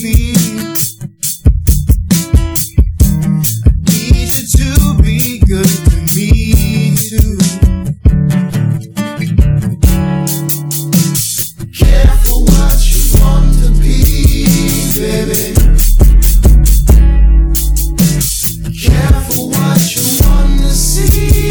be. I need you to be good to me too. Careful what you want to be, baby. Careful what you want to see.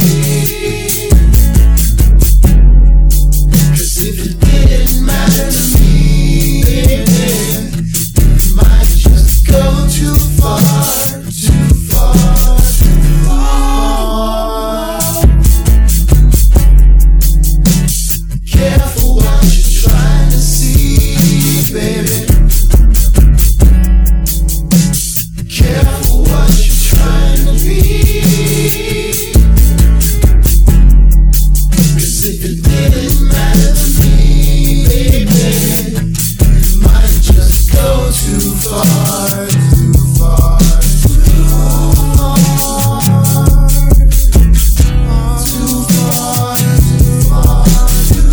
'Cause if it didn't matter to me, baby, you might just go too far, too far, too far. Careful what you're trying to see, baby. Careful what you're trying to be. 'Cause if it didn't matter to me, baby, you might just go too far, too far, too far, too far, too far, too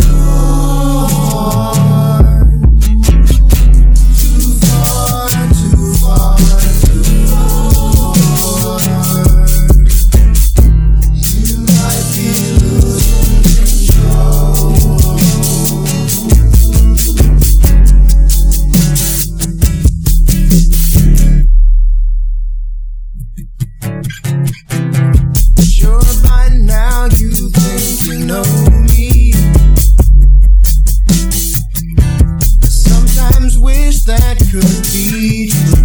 far, too far, too far. You might be losing control. Sure, by now you think you know me. I sometimes wish that could be true.